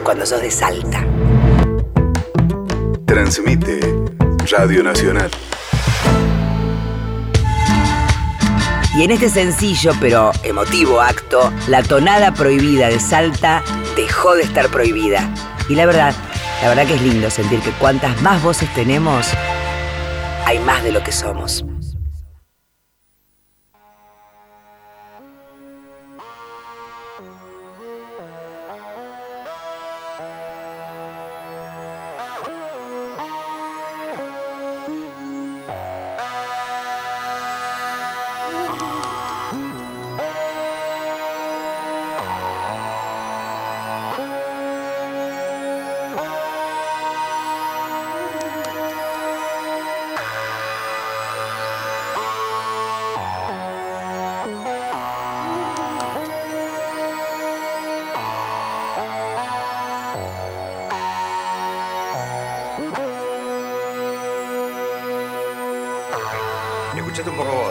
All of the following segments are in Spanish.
cuando sos de Salta. Transmite Radio Nacional. Y en este sencillo pero emotivo acto, la tonada prohibida de Salta dejó de estar prohibida. Y la verdad que es lindo sentir que cuantas más voces tenemos, hay más de lo que somos. Escuchate un poco vos.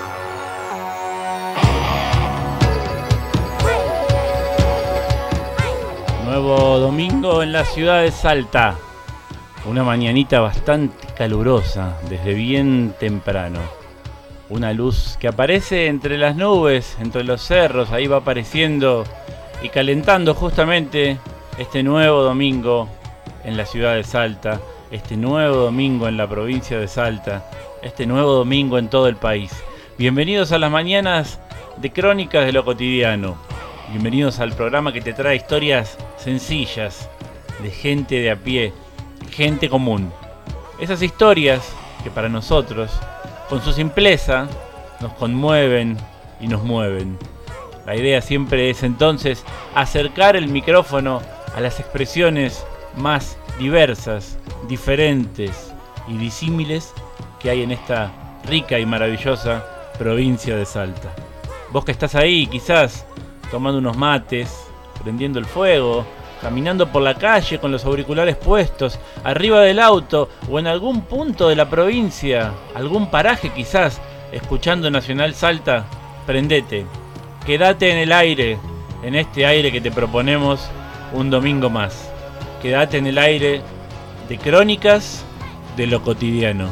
Nuevo domingo en la ciudad de Salta. Una mañanita bastante calurosa, desde bien temprano. Una luz que aparece entre las nubes, entre los cerros, ahí va apareciendo y calentando justamente este nuevo domingo en la ciudad de Salta, este nuevo domingo en la provincia de Salta, este nuevo domingo en todo el país. Bienvenidos a las mañanas de Crónicas de lo Cotidiano. Bienvenidos al programa que te trae historias sencillas, de gente de a pie, gente común. Esas historias que para nosotros, con su simpleza, nos conmueven y nos mueven. La idea siempre es entonces acercar el micrófono a las expresiones más diversas, diferentes y disímiles que hay en esta rica y maravillosa provincia de Salta. Vos que estás ahí, quizás tomando unos mates, prendiendo el fuego, caminando por la calle con los auriculares puestos, arriba del auto o en algún punto de la provincia, algún paraje quizás, escuchando Nacional Salta, prendete, quédate en el aire, en este aire que te proponemos un domingo más. Quédate en el aire de Crónicas de lo Cotidiano.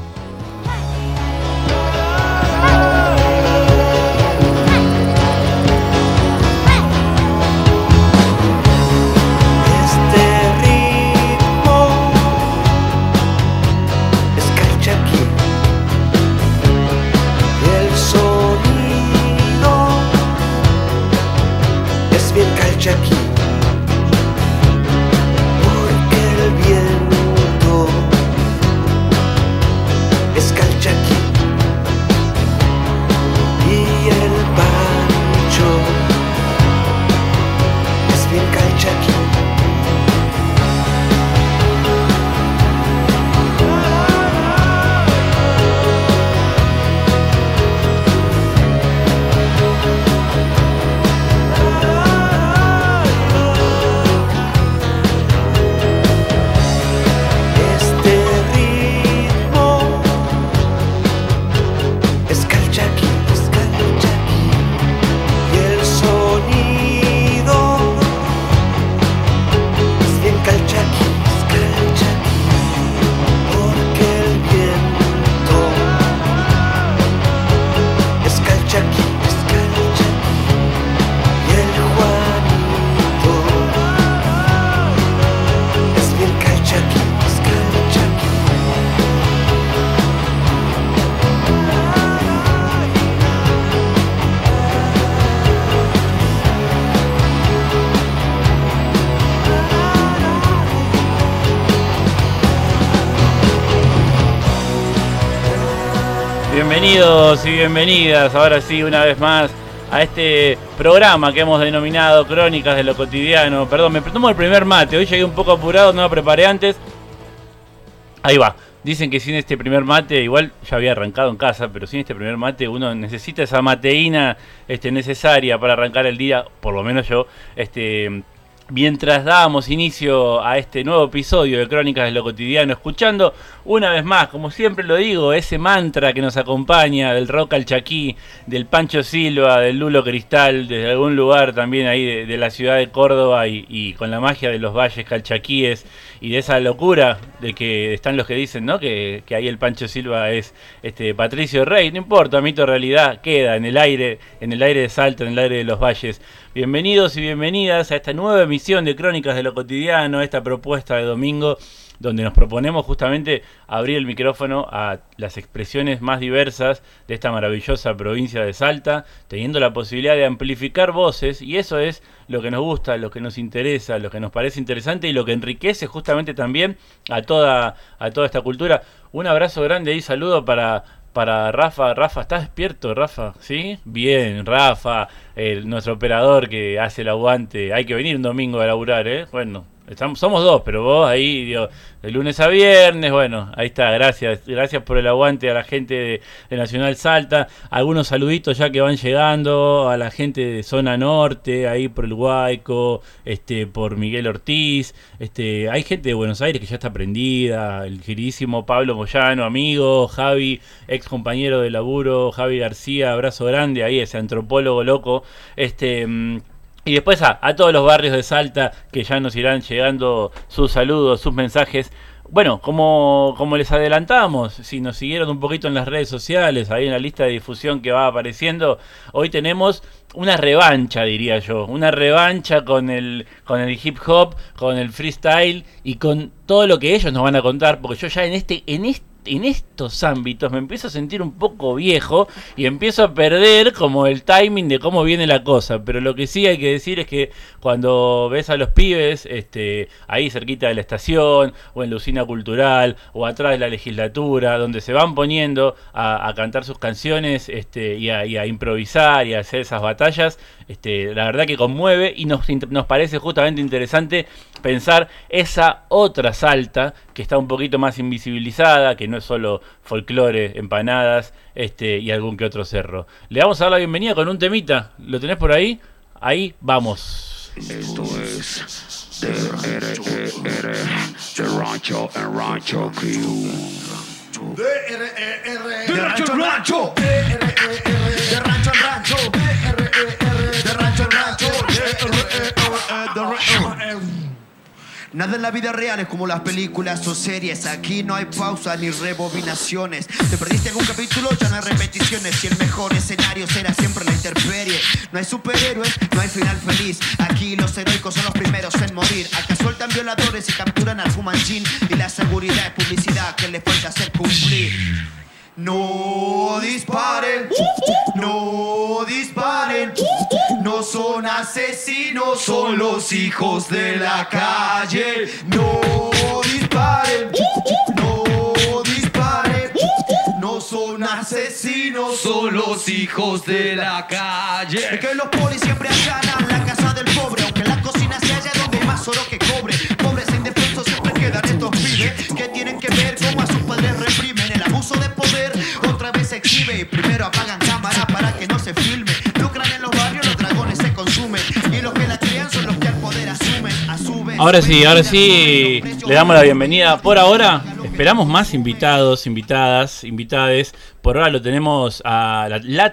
Bienvenidos y bienvenidas, ahora sí, una vez más, a este programa que hemos denominado Crónicas de lo Cotidiano. Perdón, me tomo el primer mate, hoy llegué un poco apurado, no lo preparé antes. Ahí va, dicen que sin este primer mate, igual ya había arrancado en casa, pero sin este primer mate uno necesita esa mateína necesaria para arrancar el día, por lo menos yo, Mientras dábamos inicio a este nuevo episodio de Crónicas de lo Cotidiano, escuchando una vez más, como siempre lo digo, ese mantra que nos acompaña del rock al chaquí, del Pancho Silva, del Lulo Cristal, desde algún lugar también ahí de la ciudad de Córdoba y con la magia de los valles calchaquíes y de esa locura de que están los que dicen, ¿no? Que ahí el Pancho Silva es Patricio Rey. No importa, mito o realidad, queda en el aire de Salta, en el aire de los valles. Bienvenidos y bienvenidas a esta nueva emisión de Crónicas de lo Cotidiano, esta propuesta de domingo, donde nos proponemos justamente abrir el micrófono a las expresiones más diversas de esta maravillosa provincia de Salta, teniendo la posibilidad de amplificar voces, y eso es lo que nos gusta, lo que nos interesa, lo que nos parece interesante y lo que enriquece justamente también a toda esta cultura. Un abrazo grande y saludo para Rafa. Rafa, ¿estás despierto, Rafa? ¿Sí? Bien, Rafa, nuestro operador que hace el aguante. Hay que venir un domingo a laburar, ¿eh? Bueno, somos dos, pero vos ahí, digo, de lunes a viernes, bueno, ahí está, gracias por el aguante a la gente de Nacional Salta. Algunos saluditos ya que van llegando a la gente de Zona Norte, ahí por el Guayco, por Miguel Ortiz, hay gente de Buenos Aires que ya está prendida, el queridísimo Pablo Moyano, amigo, Javi, ex compañero de laburo, Javi García, abrazo grande, ahí ese antropólogo loco, y después a todos los barrios de Salta que ya nos irán llegando sus saludos, sus mensajes. Bueno, como les adelantábamos, si nos siguieron un poquito en las redes sociales, ahí en la lista de difusión que va apareciendo, hoy tenemos una revancha, diría yo, una revancha con el hip hop, con el freestyle y con todo lo que ellos nos van a contar, porque yo ya en estos ámbitos me empiezo a sentir un poco viejo y empiezo a perder como el timing de cómo viene la cosa, pero lo que sí hay que decir es que cuando ves a los pibes ahí cerquita de la estación o en la usina cultural o atrás de la legislatura, donde se van poniendo a cantar sus canciones y a improvisar y a hacer esas batallas, la verdad que conmueve y nos parece justamente interesante pensar esa otra Salta que está un poquito más invisibilizada, que no es solo folclore, empanadas y algún que otro cerro. Le vamos a dar la bienvenida con un temita. ¿Lo tenés por ahí? Ahí vamos. Esto es DRER, de Rancho en Rancho Crew. DRER, de Rancho en Rancho. DRER, de Rancho en Rancho. DRER, de Rancho en Rancho. Nada en la vida real es como las películas o series. Aquí no hay pausa ni rebobinaciones. Te perdiste algún capítulo, ya no hay repeticiones. Y el mejor escenario será siempre la intemperie. No hay superhéroes, no hay final feliz. Aquí los heroicos son los primeros en morir. Acá sueltan violadores y capturan al fumanchín. Y la seguridad es publicidad que les falta hacer cumplir. No disparen, no disparen, no son asesinos, son los hijos de la calle. No disparen, no disparen, no son asesinos, son los hijos de la calle. Es que los polis siempre allanan la casa del pobre, aunque la cocina se halla donde hay más oro que cobre. Pobres e indefensos siempre quedan estos pibes que tienen que ver cómo a sus padres reprimen el abuso de poder. Otra vez se exhibe y primero apagan cámara para que no se filme. Lucran en los barrios, los dragones se consumen y los que la crean son los que al poder asumen. Ahora sí, le damos la bienvenida. Por ahora esperamos más invitados, invitadas, invitades. Por ahora tenemos a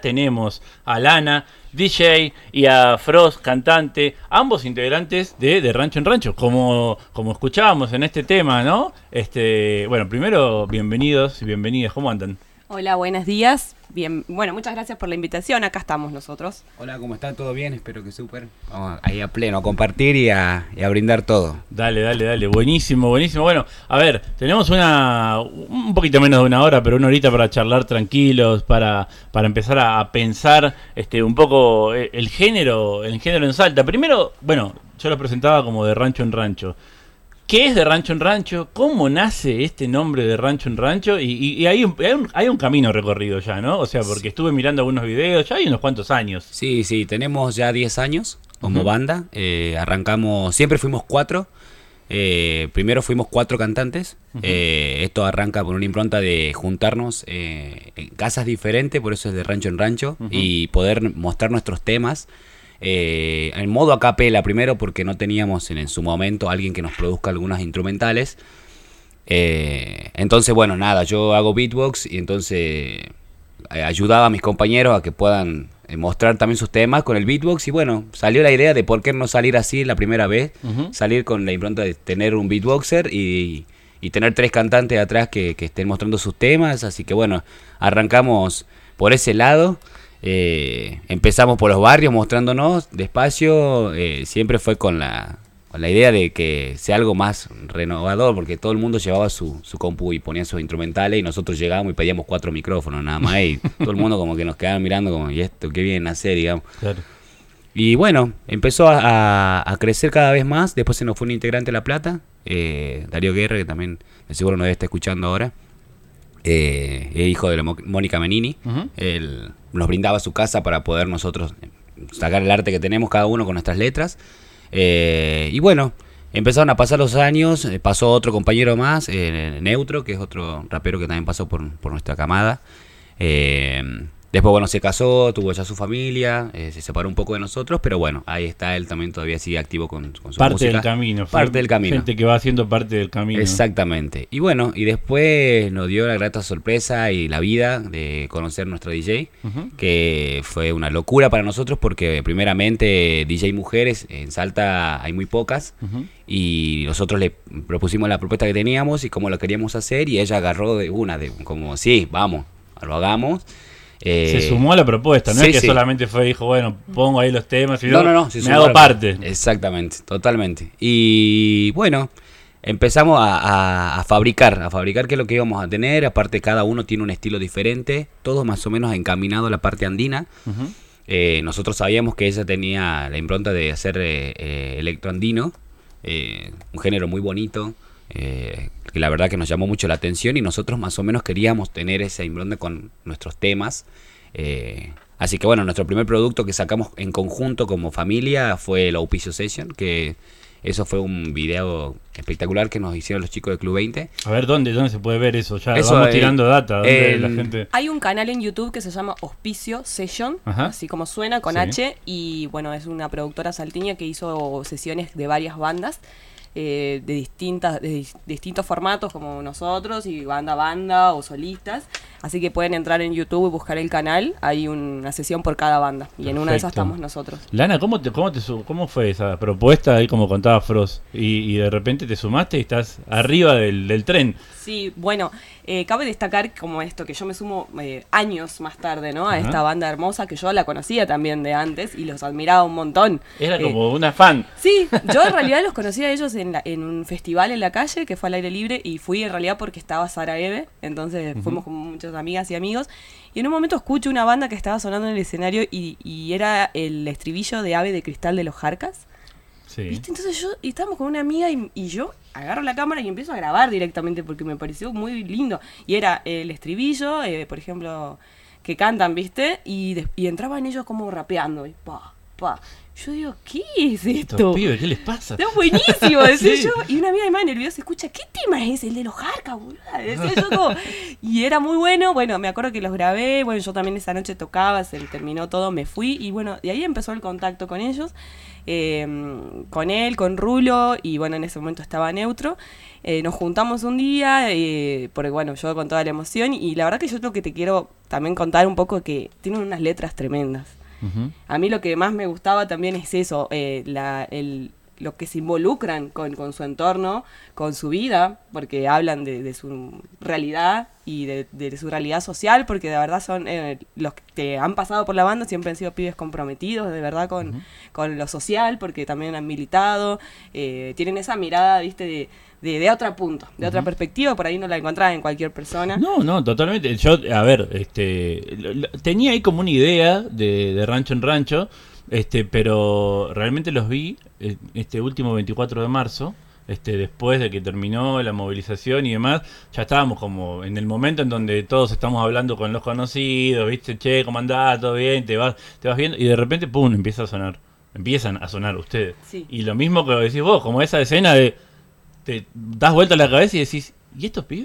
Lana, DJ, y a Frost, cantante, ambos integrantes de Rancho en Rancho, como escuchábamos en este tema, ¿no? Bueno, primero, bienvenidos y bienvenidas, ¿cómo andan? Hola, buenos días. Bien, bueno, muchas gracias por la invitación, acá estamos nosotros. Hola, ¿cómo están? ¿Todo bien? Espero que súper. Vamos ahí a pleno, a compartir y a brindar todo. Dale, buenísimo. Bueno, a ver, tenemos un poquito menos de una hora, pero una horita para charlar tranquilos, para empezar a pensar un poco el género en Salta. Primero, bueno, yo lo presentaba como de Rancho en Rancho. ¿Qué es de Rancho en Rancho? ¿Cómo nace este nombre de Rancho en Rancho? Y hay un camino recorrido ya, ¿no? O sea, porque estuve mirando algunos videos, ya hay unos cuantos años. Sí, tenemos ya 10 años como banda. Arrancamos, siempre fuimos 4. Primero fuimos 4 cantantes. Esto arranca por una impronta de juntarnos en casas diferentes, por eso es de Rancho en Rancho, y poder mostrar nuestros temas. en modo a capela primero porque no teníamos en su momento alguien que nos produzca algunas instrumentales. Entonces, bueno, nada, yo hago beatbox y entonces ayudaba a mis compañeros a que puedan mostrar también sus temas con el beatbox. Y bueno, salió la idea de por qué no salir así la primera vez, salir con la impronta de tener un beatboxer y tener 3 cantantes atrás que estén mostrando sus temas. Así que bueno, arrancamos por ese lado. Empezamos por los barrios mostrándonos despacio. Siempre fue con la idea de que sea algo más renovador, porque todo el mundo llevaba su compu y ponía sus instrumentales y nosotros llegábamos y pedíamos 4 micrófonos nada más y todo el mundo como que nos quedaba mirando como, ¿y esto qué vienen a hacer, digamos? Claro. Y bueno, empezó a crecer cada vez más. Después se nos fue un integrante a La Plata, Darío Guerra, que también de seguro nos debe estar escuchando ahora. Es hijo de la Mónica Menini. Él nos brindaba su casa para poder nosotros sacar el arte que tenemos cada uno con nuestras letras. Y bueno, empezaron a pasar los años. Pasó otro compañero más, Neutro, que es otro rapero que también pasó por nuestra camada. Después, bueno, se casó, tuvo ya su familia, se separó un poco de nosotros, pero bueno, ahí está, él también todavía sigue activo con su música. Parte del camino. Parte del camino. Gente que va haciendo parte del camino. Exactamente. Y bueno, y después nos dio la grata sorpresa y la vida de conocer nuestro DJ, que fue una locura para nosotros porque primeramente DJ mujeres en Salta hay muy pocas, y nosotros le propusimos la propuesta que teníamos y cómo lo queríamos hacer, y ella agarró como, sí, vamos, lo hagamos. Se sumó a la propuesta, no es que solamente dijo, bueno, pongo ahí los temas y no, me hago parte. Exactamente, totalmente. Y bueno, empezamos a fabricar qué es lo que íbamos a tener. Aparte, cada uno tiene un estilo diferente, todo más o menos encaminado a la parte andina. Nosotros sabíamos que ella tenía la impronta de hacer electroandino, un género muy bonito, que la verdad que nos llamó mucho la atención, y nosotros más o menos queríamos tener esa impronta con nuestros temas. Así que bueno, nuestro primer producto que sacamos en conjunto como familia fue el Auspicio Session, que eso fue un video espectacular que nos hicieron los chicos de Club 20. A ver, ¿dónde se puede ver eso? Ya eso, vamos tirando data. ¿Dónde la gente? Hay un canal en YouTube que se llama Auspicio Session, así como suena, con H, y bueno, es una productora salteña que hizo sesiones de varias bandas. De distintos formatos como nosotros, y banda o solistas, así que pueden entrar en YouTube y buscar el canal. Hay una sesión por cada banda y en una de esas estamos nosotros. Lana, ¿cómo fue esa propuesta ahí, como contaba Frost, y de repente te sumaste y estás arriba del tren? Sí, bueno, cabe destacar como esto, que yo me sumo años más tarde, ¿no? A esta banda hermosa que yo la conocía también de antes y los admiraba un montón. Era como una fan. Sí, yo en realidad los conocí a ellos en un festival en la calle que fue al aire libre, y fui en realidad porque estaba Sara Eve, entonces fuimos con muchas amigas y amigos, y en un momento escucho una banda que estaba sonando en el escenario y era el estribillo de Ave de Cristal de los Jarcas. Sí. ¿Viste? Entonces estábamos con una amiga y yo agarro la cámara y empiezo a grabar directamente porque me pareció muy lindo. Y era el estribillo, por ejemplo, que cantan, ¿viste? Y entraban ellos como rapeando. Y yo digo, ¿qué es esto? Estos pibes, ¿qué les pasa? Está buenísimo, decía yo. Y una amiga más nerviosa escucha, ¿qué tema es? El de los Jarcas, boludo. Decía yo como... Y era muy bueno. Bueno, me acuerdo que los grabé. Bueno, yo también esa noche tocaba, se terminó todo, me fui. Y bueno, de ahí empezó el contacto con ellos. Con él, con Rulo, y bueno, en ese momento estaba Neutro. Nos juntamos un día, porque bueno, yo con toda la emoción, y la verdad que yo lo que te quiero también contar un poco, que tienen unas letras tremendas. A mí lo que más me gustaba también es eso, lo que se involucran con su entorno, con su vida, porque hablan de su realidad y de su realidad social, porque de verdad son los que han pasado por la banda, siempre han sido pibes comprometidos de verdad con lo social, porque también han militado, tienen esa mirada, viste, de otro punto, de otra perspectiva, por ahí no la encontrás en cualquier persona. No, totalmente. Yo, a ver, tenía ahí como una idea de rancho en rancho, pero realmente los vi este último 24 de marzo, después de que terminó la movilización y demás. Ya estábamos como en el momento en donde todos estamos hablando con los conocidos, ¿viste? Che, ¿cómo andás? ¿Todo bien? Te vas viendo, y de repente, pum, empiezan a sonar ustedes. Sí. Y lo mismo que decís vos, como esa escena de te das vuelta a la cabeza y decís, ¿y estos pibes?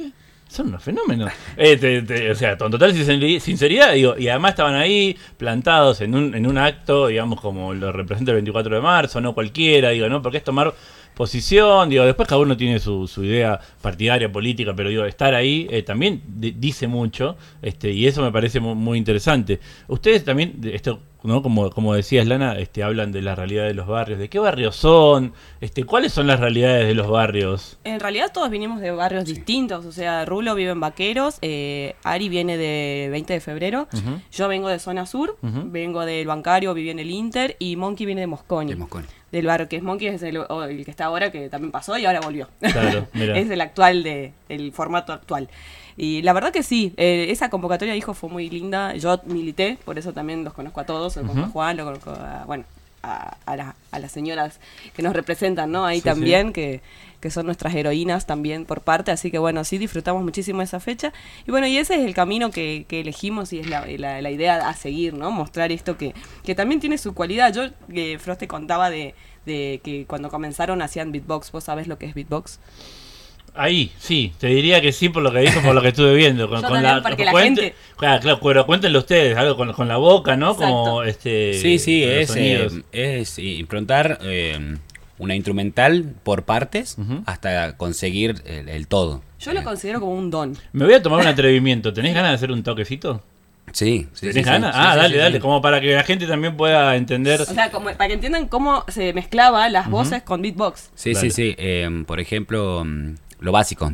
Son unos fenómenos. O sea, con total sinceridad, digo, y además estaban ahí plantados en un acto, digamos, como lo representa el 24 de marzo, no cualquiera, digo, ¿no? Porque es tomar posición, digo, después cada uno tiene su idea partidaria, política, pero digo, estar ahí también dice mucho, y eso me parece muy interesante. Ustedes también, esto, ¿no? Como decías, Lana, hablan de la realidad de los barrios. ¿De qué barrios son? ¿Cuáles son las realidades de los barrios? En realidad todos vinimos de barrios distintos, o sea, Rulo vive en Vaqueros, Ari viene de 20 de febrero, yo vengo de zona sur, vengo del Bancario, viví en el Inter, y Monkey viene de Mosconi. Del barrio que es Monkey, es el que está ahora, que también pasó y ahora volvió. Claro, es el actual, el formato actual. Y la verdad que sí, esa convocatoria de hijos fue muy linda. Yo milité, por eso también los conozco a todos. Lo conozco a Juan, lo conozco a las señoras que nos representan, ¿no? Ahí sí, también, sí. Que son nuestras heroínas también por parte. Así que bueno, sí disfrutamos muchísimo de esa fecha. Y bueno, y ese es el camino que elegimos y es la idea a seguir, ¿no? Mostrar esto que también tiene su cualidad. Yo, Frost te contaba de que cuando comenzaron hacían beatbox. ¿Vos sabés lo que es beatbox? Ahí, sí, te diría que sí por lo que dijo, por lo que estuve viendo. Porque la gente... Claro, pero cuéntenlo ustedes, algo con la boca, ¿no? Exacto. Como Sí, es improntar una instrumental por partes hasta conseguir el todo. Yo lo considero como un don. Me voy a tomar un atrevimiento. ¿Tenés ganas de hacer un toquecito? Sí. ¿Tenés ganas? Dale, como para que la gente también pueda entender. O sea, como para que entiendan cómo se mezclaba las voces con beatbox. Sí. Por ejemplo, lo básico.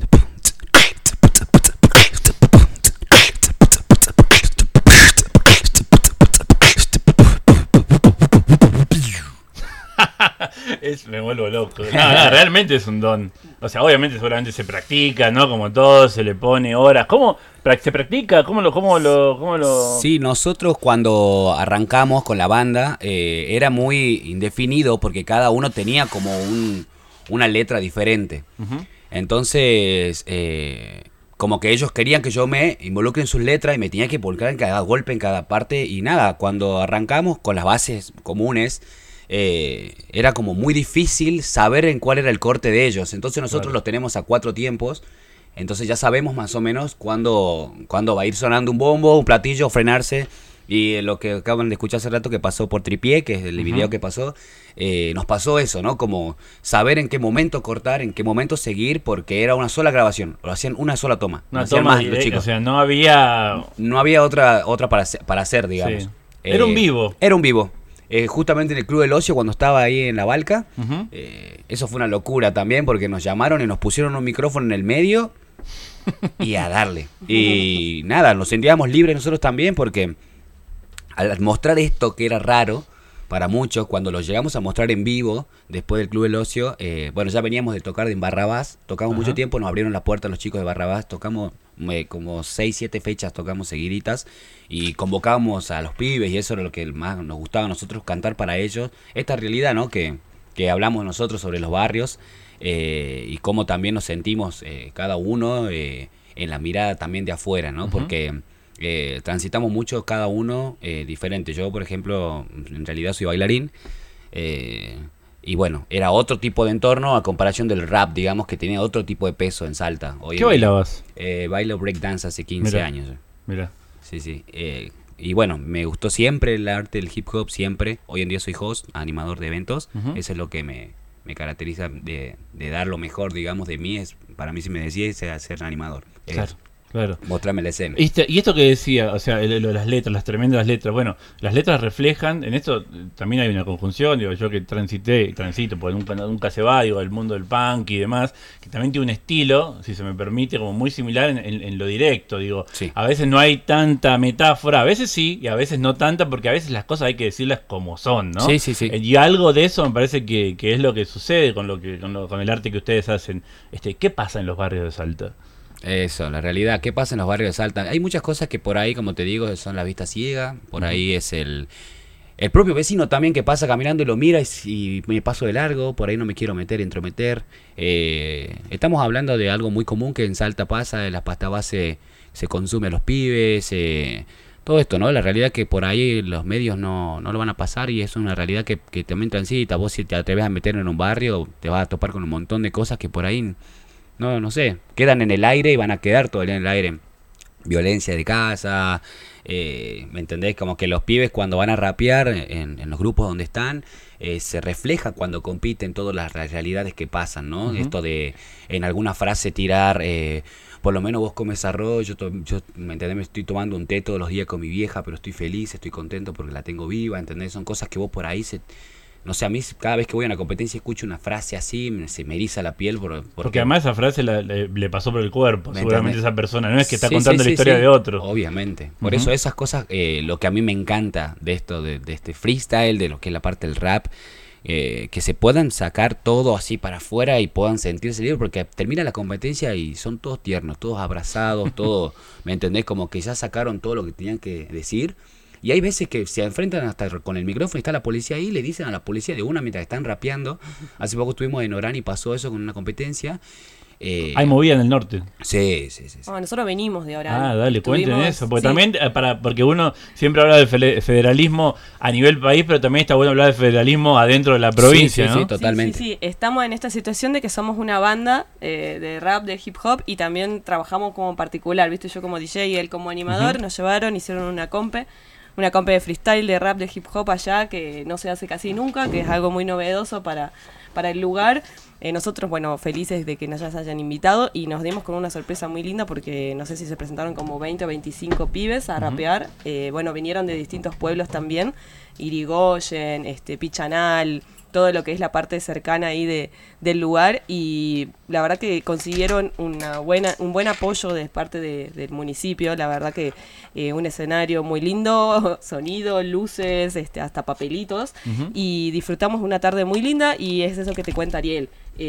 Me vuelvo loco. No, realmente es un don. O sea, obviamente seguramente se practica, ¿no? Como todo, se le pone horas. ¿Cómo se practica? ¿Cómo lo...? Sí, nosotros cuando arrancamos con la banda era muy indefinido porque cada uno tenía como una letra diferente. Entonces, como que ellos querían que yo me involucre en sus letras y me tenía que volcar en cada golpe, en cada parte. Y nada, cuando arrancamos con las bases comunes, era como muy difícil saber en cuál era el corte de ellos. Entonces nosotros los tenemos a 4 tiempos. Entonces ya sabemos más o menos cuándo va a ir sonando un bombo, un platillo, frenarse. Y lo que acaban de escuchar hace rato que pasó por Tripié, que es el video que pasó, nos pasó eso, ¿no? Como saber en qué momento cortar, en qué momento seguir, porque era una sola grabación, lo hacían una sola toma. Una toma más, los chicos. O sea, no había otra para hacer, digamos. Sí. Era un vivo. Era un vivo. Justamente en el Club del Ocio, cuando estaba ahí en la Balca, eso fue una locura también, porque nos llamaron y nos pusieron un micrófono en el medio y a darle. Y nada, nos sentíamos libres nosotros también, porque al mostrar esto que era raro para muchos, cuando lo llegamos a mostrar en vivo después del Club del Ocio, bueno, ya veníamos de tocar en Barrabás, tocamos mucho tiempo, nos abrieron la puerta los chicos de Barrabás, tocamos como 6-7 fechas, tocamos seguiditas y convocábamos a los pibes, y eso era lo que más nos gustaba a nosotros, cantar para ellos esta realidad, ¿no? Que hablamos nosotros sobre los barrios, y cómo también nos sentimos cada uno en la mirada también de afuera, ¿no? Porque transitamos mucho cada uno diferente. Yo, por ejemplo, en realidad soy bailarín, y bueno, era otro tipo de entorno a comparación del rap, digamos, que tenía otro tipo de peso en Salta. Hoy ¿qué bailabas? Bailo breakdance hace 15 años. Mira. Sí. Y bueno, me gustó siempre el arte del hip hop, siempre. Hoy en día soy host, animador de eventos. Eso es lo que me caracteriza de dar lo mejor, digamos, de mí. Para mí, si me decís, es ser animador. Claro. Mostrarme la escena. Y esto que decía, o sea, lo de las letras, las tremendas letras. Bueno, las letras reflejan, en esto también hay una conjunción, digo, yo que transito, porque nunca se va, digo, el mundo del punk y demás, que también tiene un estilo, si se me permite, como muy similar en lo directo, digo. Sí. A veces no hay tanta metáfora, a veces sí, y a veces no tanta, porque a veces las cosas hay que decirlas como son, ¿no? Sí. Y algo de eso me parece que es lo que sucede con el arte que ustedes hacen. ¿Qué pasa en los barrios de Salta? Eso, la realidad. ¿Qué pasa en los barrios de Salta? Hay muchas cosas que por ahí, como te digo, son la vista ciega. Por ahí es el propio vecino también que pasa caminando y lo mira y me paso de largo. Por ahí no me quiero entrometer. Estamos hablando de algo muy común que en Salta pasa. La pasta base se consume a los pibes. Todo esto, ¿no? La realidad que por ahí los medios no lo van a pasar, y es una realidad que también transita. Vos, si te atreves a meter en un barrio, te vas a topar con un montón de cosas que por ahí no sé, quedan en el aire y van a quedar todo el día en el aire. Violencia de casa, ¿me entendés? Como que los pibes cuando van a rapear en los grupos donde están, se refleja cuando compiten todas las realidades que pasan, ¿no? Uh-huh. Esto de en alguna frase tirar, por lo menos vos comes arroz, yo ¿me entendés? Me estoy tomando un té todos los días con mi vieja, pero estoy feliz, estoy contento porque la tengo viva, ¿entendés? Son cosas que vos por ahí no sé, a mí cada vez que voy a una competencia escucho una frase así, se me eriza la piel. Porque además esa frase le pasó por el cuerpo, seguramente esa persona. No es que está sí, contando la historia de otro. Obviamente. Por eso esas cosas, lo que a mí me encanta de esto, de este freestyle, de lo que es la parte del rap, que se puedan sacar todo así para afuera y puedan sentirse libres, porque termina la competencia y son todos tiernos, todos abrazados, todos, ¿me entendés? Como que ya sacaron todo lo que tenían que decir. Y hay veces que se enfrentan hasta con el micrófono y está la policía ahí y le dicen a la policía de una mientras están rapeando. Hace poco estuvimos en Orán y pasó eso con una competencia. Hay movida en el norte. Sí. Nosotros venimos de Orán. Dale, cuenten eso. Porque también, porque uno siempre habla del federalismo a nivel país, pero también está bueno hablar del federalismo adentro de la provincia, ¿no? Sí, totalmente. Sí, estamos en esta situación de que somos una banda de rap, de hip hop, y también trabajamos como particular, ¿viste? Yo como DJ y él como animador, nos llevaron, hicieron una compe de freestyle, de rap, de hip hop allá, que no se hace casi nunca, que es algo muy novedoso para el lugar. Nosotros, bueno, felices de que nos hayan invitado y nos dimos con una sorpresa muy linda porque no sé si se presentaron como 20 o 25 pibes a rapear. Bueno, vinieron de distintos pueblos también, Irigoyen, Pichanal, todo lo que es la parte cercana ahí del lugar, y la verdad que consiguieron un buen apoyo de parte del municipio. La verdad que un escenario muy lindo, sonido, luces, hasta papelitos, y disfrutamos una tarde muy linda, y es eso que te cuenta Ariel.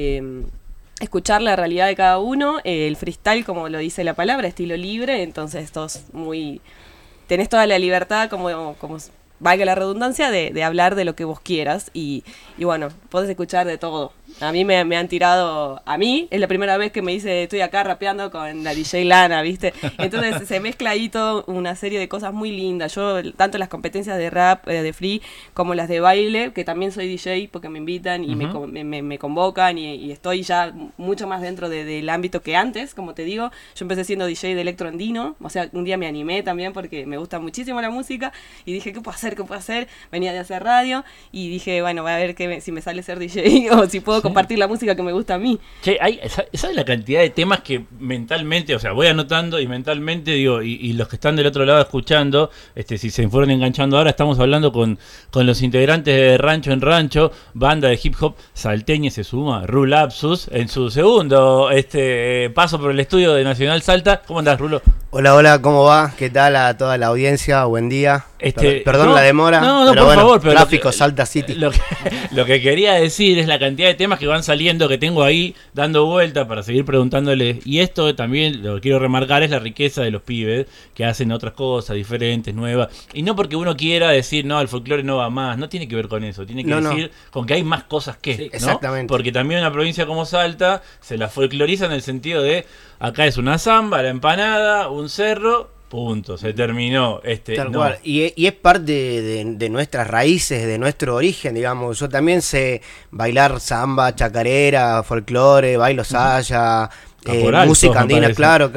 Escuchar la realidad de cada uno, el freestyle, como lo dice la palabra, estilo libre, entonces tenés toda la libertad, como valga la redundancia, de hablar de lo que vos quieras, y bueno, podés escuchar de todo. A mí me han tirado, es la primera vez que me dice estoy acá rapeando con la DJ Lana, ¿viste? Entonces se mezcla ahí toda una serie de cosas muy lindas. Yo, tanto las competencias de rap, de free, como las de baile, que también soy DJ porque me invitan y me convocan, y estoy ya mucho más dentro del ámbito que antes, como te digo. Yo empecé siendo DJ de electro andino, o sea, un día me animé también porque me gusta muchísimo la música, y dije, ¿qué puedo hacer? Venía de hacer radio, y dije, bueno, voy a ver si me sale ser DJ o si puedo compartir la música que me gusta a mí. Che, ¿sabes la cantidad de temas que mentalmente, o sea, voy anotando y mentalmente digo, y los que están del otro lado escuchando, si se fueron enganchando ahora, estamos hablando con los integrantes de Rancho en Rancho, banda de hip hop salteña, se suma Rulapsus en su segundo paso por el estudio de Nacional Salta. ¿Cómo andás, Rulo? Hola, ¿cómo va? ¿Qué tal a toda la audiencia? Buen día. Perdón la demora. No, pero por favor. Pero tráfico, Salta City. Lo que quería decir es la cantidad de temas que van saliendo, que tengo ahí dando vuelta para seguir preguntándoles. Y esto también, lo que quiero remarcar, es la riqueza de los pibes que hacen otras cosas diferentes, nuevas. Y no porque uno quiera decir, no, el folclore no va más. No tiene que ver con eso. Tiene que decir con que hay más cosas que. Sí, ¿no? Exactamente. Porque también una provincia como Salta se la folcloriza en el sentido de acá es una zamba, la empanada, un cerro, punto, se terminó. Tal cual. Y es parte de nuestras raíces, de nuestro origen, digamos. Yo también sé bailar samba, chacarera, folclore, bailo saya, música andina, claro.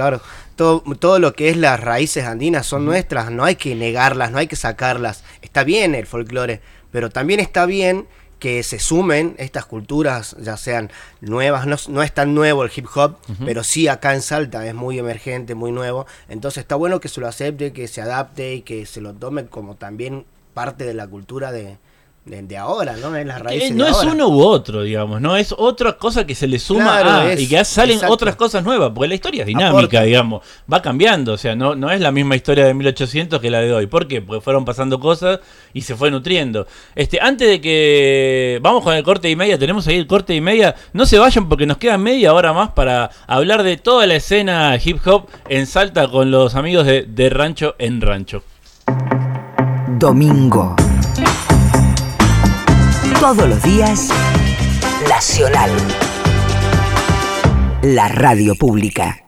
Todo lo que es las raíces andinas son nuestras, no hay que negarlas, no hay que sacarlas. Está bien el folclore, pero también está bien que se sumen estas culturas, ya sean nuevas, no es tan nuevo el hip hop, pero sí acá en Salta es muy emergente, muy nuevo, entonces está bueno que se lo acepte, que se adapte y que se lo tome como también parte de la cultura de ahora, ¿no? Es las raíces no de es ahora. uno u otro, digamos, no es otra cosa que se le suma y que salen otras cosas nuevas, porque la historia es dinámica, digamos, va cambiando, o sea, no es la misma historia de 1800 que la de hoy. ¿Por qué? Porque fueron pasando cosas y se fue nutriendo. Antes de que vamos con el corte y media, tenemos ahí el corte y media, no se vayan porque nos queda media hora más para hablar de toda la escena hip hop en Salta con los amigos de Rancho en Rancho. Domingo. Todos los días, Nacional. La radio pública.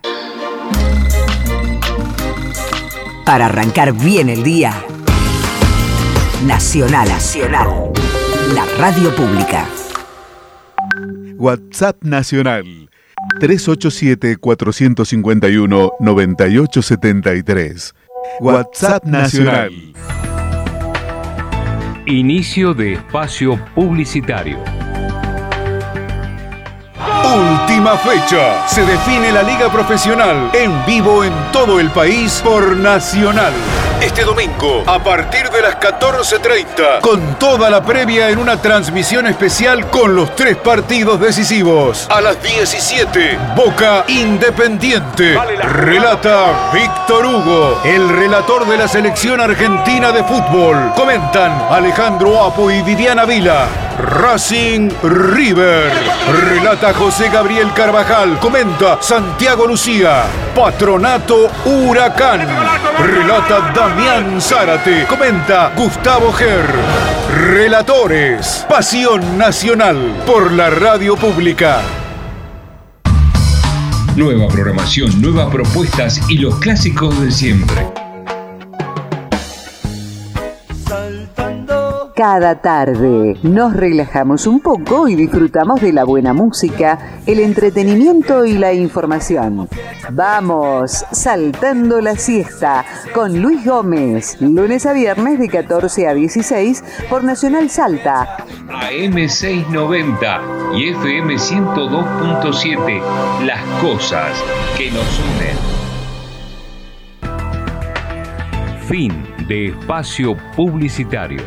Para arrancar bien el día, Nacional. La radio pública. WhatsApp Nacional 387-451-9873. WhatsApp Nacional. Inicio de espacio publicitario. Última fecha. Se define la Liga Profesional en vivo en todo el país por Nacional. Este domingo, a partir de las 14:30, con toda la previa en una transmisión especial con los 3 partidos decisivos. A las 17, Boca Independiente. Relata Víctor Hugo, el relator de la selección argentina de fútbol. Comentan Alejandro Apo y Viviana Vila. Racing River. Relata José Gabriel Carvajal. Comenta Santiago Lucía. Patronato Huracán. Relata Damián Zárate. Comenta Gustavo Ger. Relatores. Pasión Nacional por la radio pública. Nueva programación, nuevas propuestas y los clásicos de siempre. Cada tarde nos relajamos un poco y disfrutamos de la buena música, el entretenimiento y la información. Vamos, Saltando la Siesta, con Luis Gómez, lunes a viernes de 14 a 16 por Nacional Salta. AM 690 y FM 102.7, las cosas que nos unen. Fin de espacio publicitario.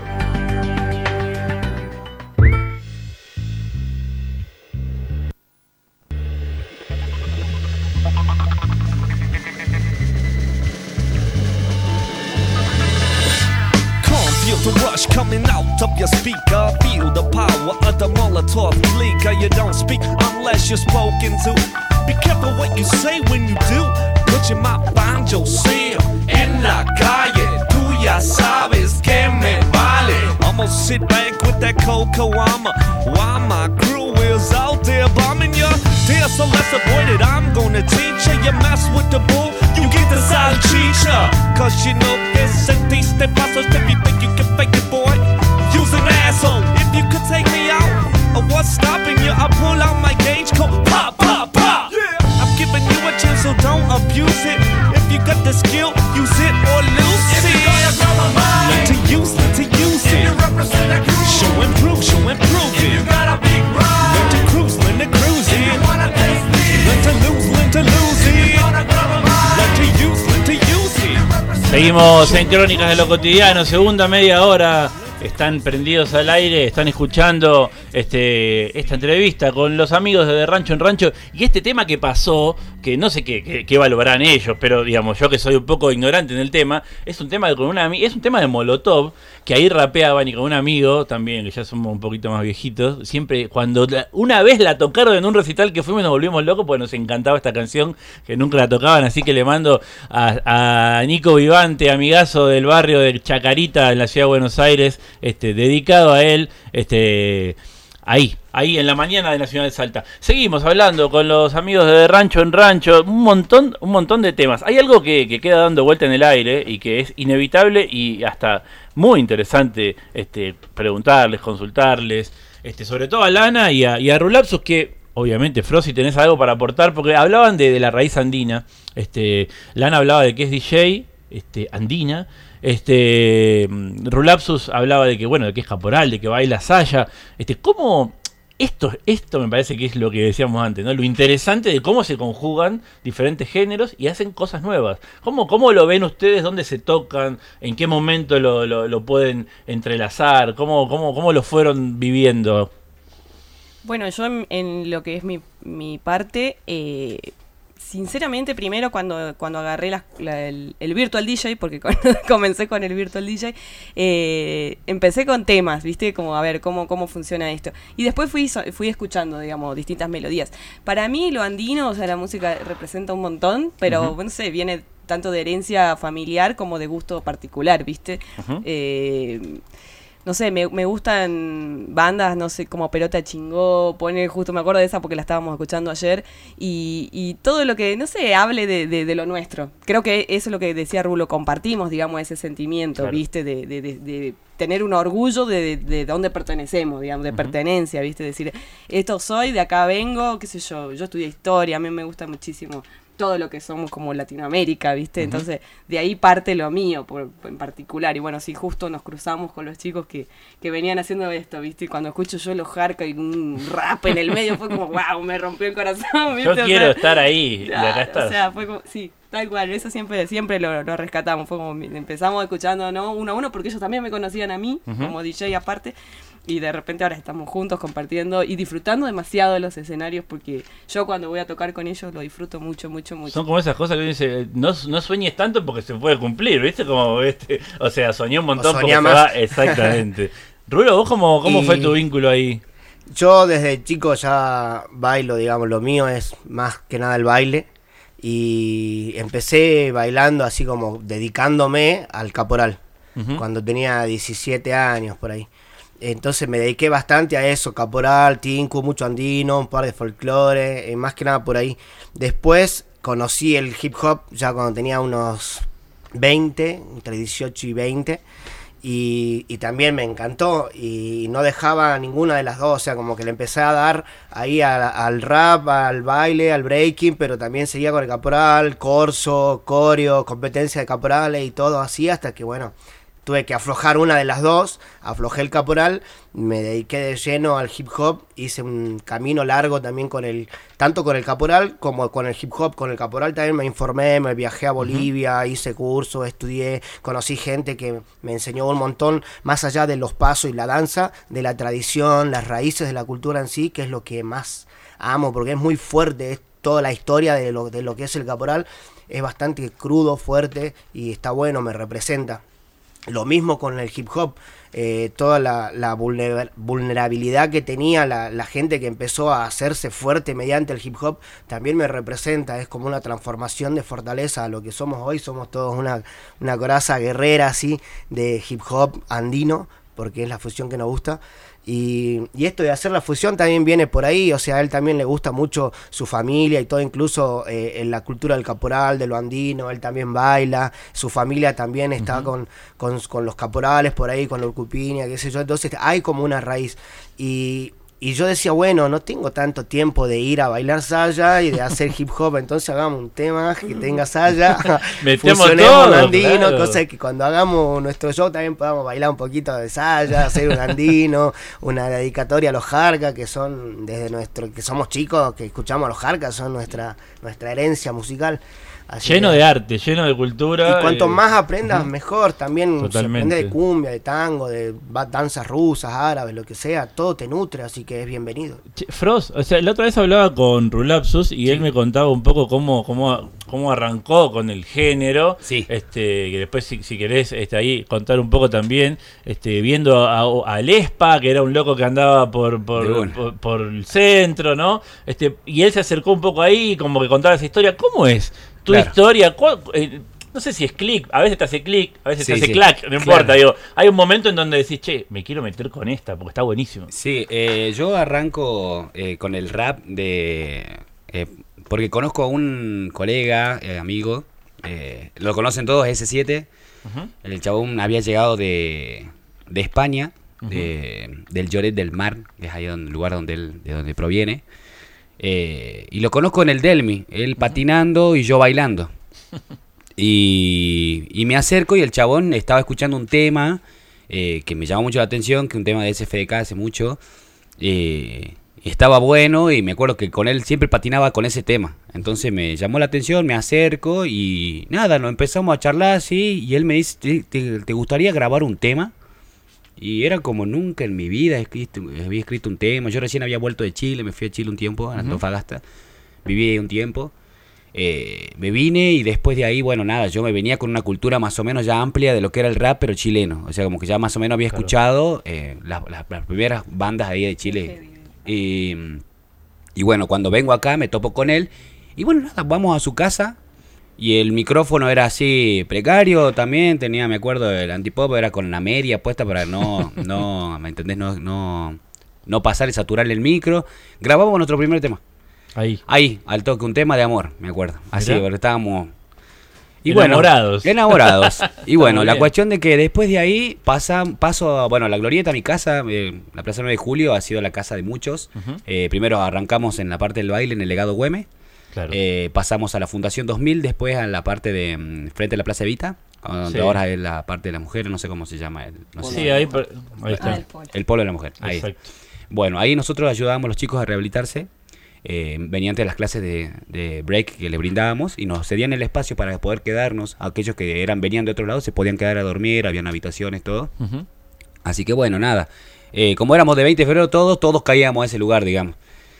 Coming out of your speaker, feel the power of the Molotov leaker. You don't speak unless you're spoken to. Be careful what you say when you do. Put your mouth behind yourself. En la calle, tú ya sabes que me vale. I'ma sit back with that Cocoama while my crew is out there bombing ya. Dear, so let's avoid it. I'm gonna teach ya. You mess with the bull, you get the salchicha. Cause you know this sentiste pasos if you think you can fake it, boy. Use an asshole. If you could take me out, or what's stopping you? I pull out my gauge code. Pop, pop, pop. Yeah. I'm giving you a chance, so don't abuse it. If you got the skill, use it or lose it. If you're gonna grab my mind, learn to use it. If you represent a crew, show and prove it. If you got a big ride, learn to cruise it. If you wanna taste it, learn to lose it. If you're gonna grab my mind, learn to use it. Seguimos en Crónicas de lo Cotidiano, segunda media hora. Están prendidos al aire, están escuchando esta entrevista con los amigos de Rancho en Rancho. Y este tema que pasó, que no sé qué valorarán ellos, pero digamos, yo que soy un poco ignorante en el tema, es un tema es un tema de Molotov, que ahí rapeaban, y con un amigo también, que ya somos un poquito más viejitos, siempre cuando una vez la tocaron en un recital que fuimos, nos volvimos locos porque nos encantaba esta canción, que nunca la tocaban. Así que le mando a Nico Vivante, amigazo del barrio de Chacarita en la ciudad de Buenos Aires, dedicado a él, ahí en la mañana de Nacional Salta. Seguimos hablando con los amigos de Rancho en Rancho, un montón de temas. Hay algo que queda dando vuelta en el aire y que es inevitable y hasta muy interesante preguntarles, consultarles, sobre todo a Lana y a Rulapsus, que obviamente, Fro, si tenés algo para aportar, porque hablaban de la raíz andina. Lana hablaba de que es DJ andina. Rulapsus hablaba de que es caporal, de que baila saya. ¿Cómo esto me parece que es lo que decíamos antes, ¿no? Lo interesante de cómo se conjugan diferentes géneros y hacen cosas nuevas. ¿Cómo lo ven ustedes? ¿Dónde se tocan? ¿En qué momento lo pueden entrelazar? ¿Cómo lo fueron viviendo? Bueno, yo en lo que es mi parte, sinceramente, primero cuando agarré el Virtual DJ, porque comencé con el Virtual DJ, empecé con temas, ¿viste? Como a ver cómo funciona esto. Y después fui escuchando, digamos, distintas melodías. Para mí lo andino, o sea, la música representa un montón, pero no sé, viene tanto de herencia familiar como de gusto particular, ¿viste? no sé, me gustan bandas, no sé, como Pelota Chingó, justo me acuerdo de esa porque la estábamos escuchando ayer, y todo lo que, no sé, hable de lo nuestro. Creo que eso es lo que decía Rulo, compartimos, digamos, ese sentimiento, claro. ¿Viste? De tener un orgullo de dónde pertenecemos, digamos, de pertenencia, ¿viste? Decir, esto soy, de acá vengo, qué sé yo estudié historia, a mí me gusta muchísimo todo lo que somos como Latinoamérica, ¿viste? Entonces, de ahí parte lo mío en particular. Y bueno, sí, justo nos cruzamos con los chicos que venían haciendo esto, ¿viste? Y cuando escucho yo los Jarca y un rap en el medio, fue como, wow, me rompió el corazón, ¿viste? Yo quiero estar ahí, de acá estás. O sea, fue como, sí, tal cual, eso siempre lo rescatamos. Fue como, empezamos escuchando, ¿no? Uno a uno, porque ellos también me conocían a mí, como DJ aparte. Y de repente ahora estamos juntos compartiendo y disfrutando demasiado de los escenarios, porque yo cuando voy a tocar con ellos lo disfruto mucho. Son como esas cosas que uno dice, no sueñes tanto porque se puede cumplir, ¿viste? Como o sea, soñé un montón porque más. Se va, exactamente. Rulo, ¿vos cómo fue tu vínculo ahí? Yo desde chico ya bailo, digamos, lo mío es más que nada el baile. Y empecé bailando así como dedicándome al caporal, cuando tenía 17 años por ahí. Entonces me dediqué bastante a eso, caporal, tinku, mucho andino, un par de folclore, más que nada por ahí. Después conocí el hip hop ya cuando tenía unos 20, entre 18 y 20, y también me encantó y no dejaba ninguna de las dos, o sea, como que le empecé a dar ahí al rap, al baile, al breaking, pero también seguía con el caporal, corso, coreo, competencia de caporales y todo así, hasta que bueno, tuve que aflojar una de las dos, aflojé el caporal, me dediqué de lleno al hip hop, hice un camino largo también tanto con el caporal como con el hip hop. Con el caporal también me informé, me viajé a Bolivia, hice cursos, estudié, conocí gente que me enseñó un montón, más allá de los pasos y la danza, de la tradición, las raíces de la cultura en sí, que es lo que más amo, porque es muy fuerte, es toda la historia de lo que es el caporal, es bastante crudo, fuerte y está bueno, me representa. Lo mismo con el hip hop, toda la vulnerabilidad que tenía la gente que empezó a hacerse fuerte mediante el hip hop, también me representa, es como una transformación de fortaleza a lo que somos hoy. Somos todos una coraza guerrera así de hip hop andino, porque es la fusión que nos gusta. Y esto de hacer la fusión también viene por ahí, o sea, a él también le gusta mucho su familia y todo, incluso en la cultura del caporal, de lo andino, él también baila, su familia también está con los caporales por ahí, con la urcupiña, qué sé yo, entonces hay como una raíz. Y yo decía, bueno, no tengo tanto tiempo de ir a bailar saya y de hacer hip hop, entonces hagamos un tema que tenga saya, fusionemos un andino, claro. Cosa que cuando hagamos nuestro show también podamos bailar un poquito de saya, hacer un andino, una dedicatoria a los Jarca, que son que somos chicos, que escuchamos a los Jarca, son nuestra herencia musical. Así lleno de arte, lleno de cultura. Y cuanto más aprendas, mejor. También se aprende de cumbia, de tango, de danzas rusas, árabes, lo que sea. Todo te nutre, así que es bienvenido. Frost, o sea, la otra vez hablaba con Rulapsus y él me contaba un poco cómo arrancó con el género. Sí. Que después, si querés ahí contar un poco también, viendo a Lespa, que era un loco que andaba por el centro, ¿no? Y él se acercó un poco ahí, como que contaba esa historia. ¿Cómo es tu historia? No sé si es click, a veces te hace click, a veces te hace clack, no importa, digo, hay un momento en donde decís, che, me quiero meter con esta porque está buenísimo. Sí, yo arranco con el rap porque conozco a un colega, amigo, lo conocen todos, S7, el chabón había llegado de España, del Lloret del Mar, que es ahí el lugar de donde proviene, y lo conozco en el Delmi, él patinando y yo bailando. Y me acerco y el chabón estaba escuchando un tema que me llamó mucho la atención, que un tema de SFDK hace mucho, estaba bueno y me acuerdo que con él siempre patinaba con ese tema, entonces me llamó la atención, me acerco y nada, nos empezamos a charlar así y él me dice, ¿te gustaría grabar un tema? Y era como nunca en mi vida había escrito un tema. Yo recién había vuelto de Chile, me fui a Chile un tiempo, a Antofagasta, viví ahí un tiempo. Me vine y después de ahí, bueno, nada, yo me venía con una cultura más o menos ya amplia de lo que era el rap, pero chileno. O sea, como que ya más o menos había escuchado las primeras bandas ahí de Chile. Y bueno, cuando vengo acá me topo con él. Y bueno, nada, vamos a su casa. Y el micrófono era así precario también, tenía, me acuerdo, el antipop era con la media puesta para no ¿me entendés? No pasar y saturar el micro. Grabamos nuestro primer tema. Ahí, al toque, un tema de amor, me acuerdo. Así, porque estábamos... Y enamorados. Bueno, enamorados. Y bueno, la cuestión de que después de ahí paso, bueno, la Glorieta, mi casa, la Plaza 9 de Julio ha sido la casa de muchos. Primero arrancamos en la parte del baile, en el Legado Güemes. Claro. Pasamos a la Fundación 2000, después a la parte de frente a la Plaza Evita, donde ahora es la parte de las mujeres, no sé cómo se llama. No sé. Sí, ahí está. El polo de la mujer. Ahí. Exacto. Bueno, ahí nosotros ayudábamos a los chicos a rehabilitarse. Venían de las clases de break que le brindábamos y nos cedían el espacio para poder quedarnos. Aquellos que venían de otro lado se podían quedar a dormir, habían habitaciones, todo. Así que bueno, nada. Como éramos de 20 de febrero todos caíamos a ese lugar, digamos.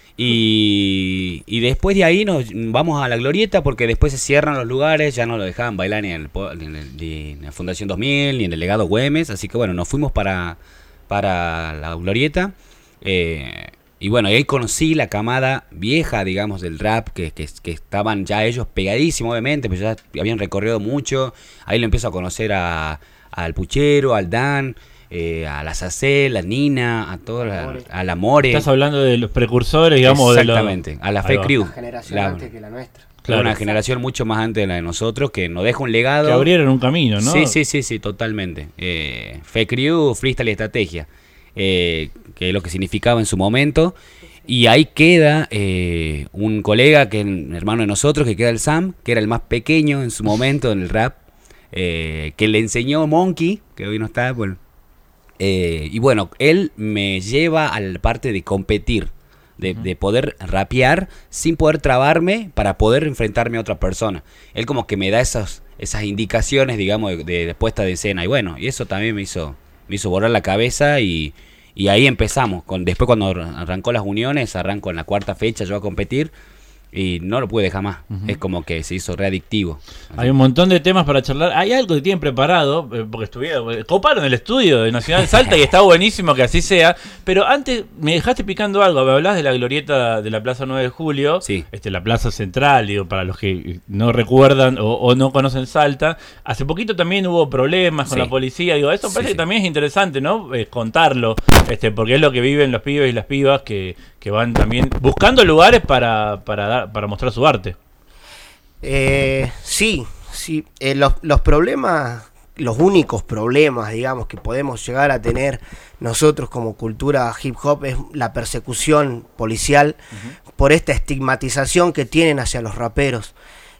Y después de ahí nos vamos a la Glorieta porque después se cierran los lugares, ya no lo dejaban bailar ni en la Fundación 2000 ni en el Legado Güemes. Así que bueno, nos fuimos para la Glorieta. Y bueno, ahí conocí la camada vieja, digamos, del rap, que estaban ya ellos pegadísimos, obviamente, pero ya habían recorrido mucho. Ahí lo empiezo a conocer al Puchero, al Dan, a la Sacé, la Nina, a todas, a la More. Estás hablando de los precursores, digamos. Exactamente, a la Fe Crew. Una generación antes que la nuestra. Claro. Una generación mucho más antes de la de nosotros, que nos deja un legado. Que abrieron un camino, ¿no? Sí, totalmente. Fe Crew, freestyle y estrategia. Que es lo que significaba en su momento. Y ahí queda un colega, que es un hermano de nosotros, que queda el Sam, que era el más pequeño en su momento en el rap, que le enseñó Monkey, que hoy no está. Bueno. Y bueno, él me lleva a la parte de competir, de poder rapear sin poder trabarme para poder enfrentarme a otra persona. Él como que me da esas indicaciones, digamos, de puesta de escena. Y bueno, y eso también me hizo borrar la cabeza y ahí empezamos. Después cuando arrancó las uniones, arranco en la cuarta fecha yo a competir y no lo pude dejar más. Es como que se hizo readictivo. Hay un montón de temas para charlar. Hay algo que tienen preparado, porque coparon el estudio de Nacional Salta y está buenísimo que así sea. Pero antes me dejaste picando algo. Me hablás de la Glorieta de la Plaza 9 de Julio. Sí. La Plaza Central, digo, para los que no recuerdan o no conocen Salta. Hace poquito también hubo problemas con la policía. Digo, esto parece que también es interesante, ¿no? Contarlo. Porque es lo que viven los pibes y las pibas que van también buscando lugares para mostrar su arte. Sí. Los problemas, los únicos problemas, digamos, que podemos llegar a tener nosotros como cultura hip hop es la persecución policial por esta estigmatización que tienen hacia los raperos.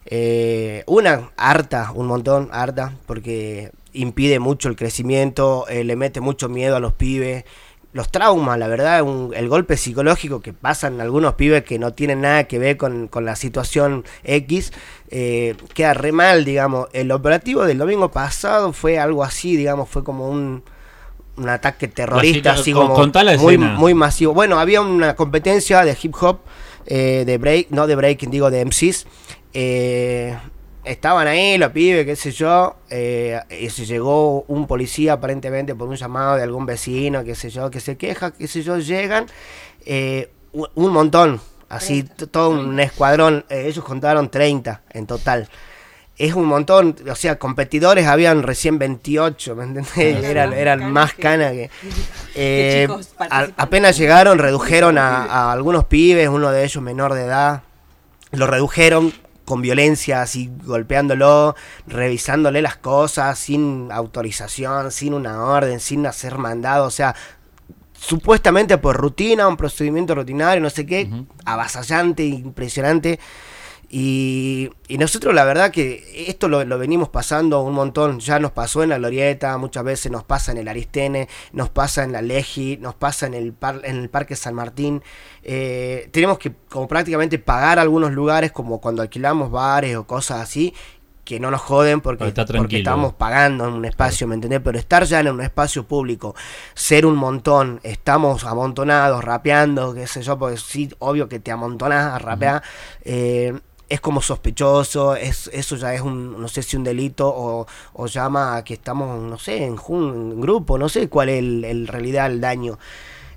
Un montón harta, porque impide mucho el crecimiento, le mete mucho miedo a los pibes. Los traumas, la verdad, el golpe psicológico que pasan algunos pibes que no tienen nada que ver con la situación X, queda re mal, digamos. El operativo del domingo pasado fue algo así, digamos, fue como un ataque terrorista, así como muy masivo. Bueno, había una competencia de hip hop, de MCs. Estaban ahí los pibes, qué sé yo, y se llegó un policía aparentemente por un llamado de algún vecino, qué sé yo, que se queja, qué sé yo, llegan un montón, así todo un escuadrón, ellos contaron 30 en total. Es un montón, o sea, competidores habían recién 28, ¿me entendés? Eran más cana que... apenas llegaron, redujeron a algunos pibes, uno de ellos menor de edad, lo redujeron con violencia, así golpeándolo, revisándole las cosas, sin autorización, sin una orden, sin hacer mandado, o sea, supuestamente por rutina, un procedimiento rutinario, no sé qué, avasallante, impresionante. Y nosotros la verdad que esto lo venimos pasando un montón. Ya nos pasó en la Glorieta, muchas veces nos pasa en el Aristene, nos pasa en la Legi, nos pasa en el Parque San Martín. Tenemos que como prácticamente pagar algunos lugares, como cuando alquilamos bares o cosas así, que no nos joden porque estamos pagando en un espacio, ¿me entendés? Pero estar ya en un espacio público, ser un montón, estamos amontonados, rapeando, qué sé yo, porque sí, obvio que te amontonás a rapear, es como sospechoso, eso ya es no sé si un delito o llama a que estamos, no sé, en grupo, no sé cuál es en realidad el daño.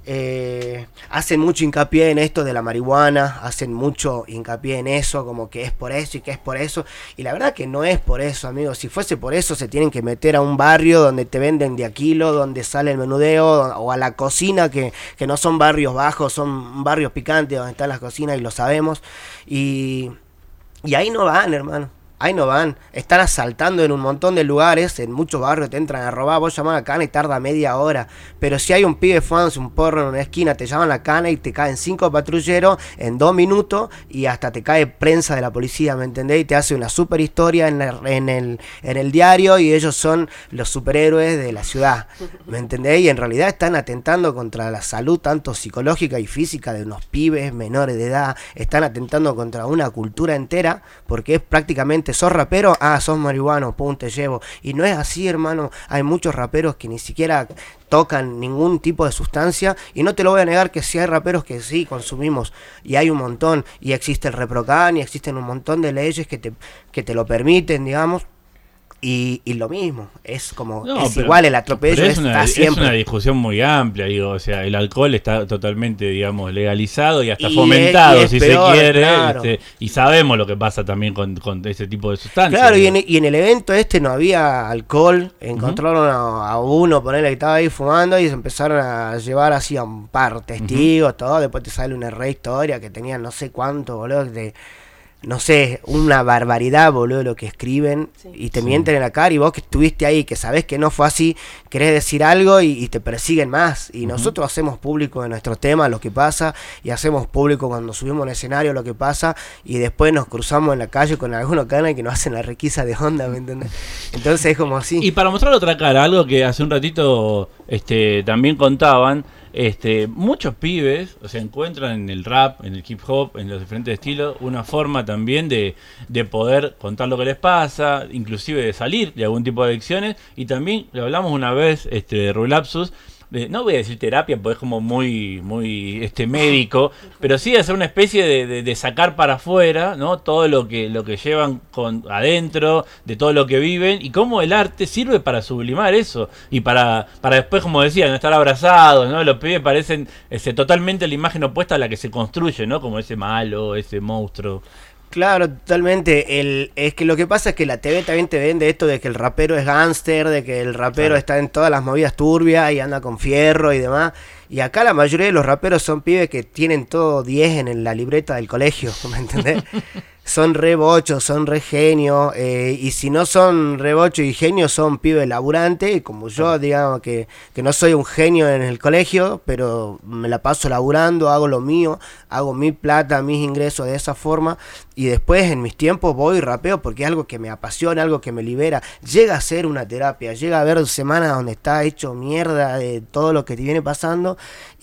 hacen mucho hincapié en esto de la marihuana, hacen mucho hincapié en eso, como que es por eso y que es por eso, y la verdad que no es por eso, amigos. Si fuese por eso se tienen que meter a un barrio donde te venden de a kilo, donde sale el menudeo, o a la cocina, que no son barrios bajos, son barrios picantes donde están las cocinas y lo sabemos, y ahí no van, hermano. Ahí no van, están asaltando en un montón de lugares, en muchos barrios te entran a robar, vos llamás a la cana y tarda media hora, pero si hay un pibe fumándose un porro en una esquina, te llaman la cana y te caen 5 patrulleros en 2 minutos y hasta te cae prensa de la policía, ¿me entendés? Y te hace una super historia en el diario y ellos son los superhéroes de la ciudad, ¿me entendés? Y en realidad están atentando contra la salud tanto psicológica y física de unos pibes menores de edad, están atentando contra una cultura entera, porque es prácticamente sos rapero, sos marihuano, pum, te llevo. Y no es así, hermano. Hay muchos raperos que ni siquiera tocan ningún tipo de sustancia, y no te lo voy a negar que sí hay raperos que sí consumimos, y hay un montón, y existe el ReproCan, y existen un montón de leyes que te lo permiten, digamos. Y lo mismo, es como, igual el atropello está siempre. Es una discusión muy amplia, digo, o sea, el alcohol está totalmente, digamos, legalizado y hasta fomentado, si peor, se quiere, claro. Y sabemos lo que pasa también con ese tipo de sustancias. Claro, y en el evento no había alcohol, encontraron a uno, ponerle que estaba ahí fumando, y se empezaron a llevar así a un par testigos, todo, después te sale una re historia que tenían no sé cuánto, boludo, no sé, una barbaridad, boludo, lo que escriben, y te mienten en la cara, y vos que estuviste ahí, que sabés que no fue así, querés decir algo y te persiguen más, y nosotros hacemos público en nuestros temas lo que pasa, y hacemos público cuando subimos al escenario lo que pasa, y después nos cruzamos en la calle con algunos canas que nos hacen la requisa de onda, ¿me entendés? Entonces es como así. Y para mostrar otra cara, algo que hace un ratito también contaban, muchos pibes, o sea, encuentran en el rap, en el hip hop, en los diferentes estilos, una forma también de poder contar lo que les pasa, inclusive de salir de algún tipo de adicciones, y también lo hablamos una vez de Relapsus, no voy a decir terapia porque es como muy médico, pero sí hacer una especie de sacar para afuera, ¿no? Todo lo que llevan adentro, de todo lo que viven, y cómo el arte sirve para sublimar eso, y para después, como decía, no estar abrazados, ¿no? Los pibes parecen totalmente la imagen opuesta a la que se construye, ¿no? Como ese malo, ese monstruo. Claro, totalmente. Es que lo que pasa es que la TV también te vende esto de que el rapero es gángster, de que el rapero está en todas las movidas turbias y anda con fierro y demás. Y acá la mayoría de los raperos son pibes que tienen todo 10 en la libreta del colegio, ¿me entendés? Son re bochos, son re genios, y si no son re bochos y genios, son pibes laburantes, y como yo, digamos que no soy un genio en el colegio, pero me la paso laburando, hago lo mío, hago mi plata, mis ingresos de esa forma, y después en mis tiempos voy y rapeo porque es algo que me apasiona, algo que me libera, llega a ser una terapia, llega a haber semanas donde está hecho mierda de todo lo que te viene pasando,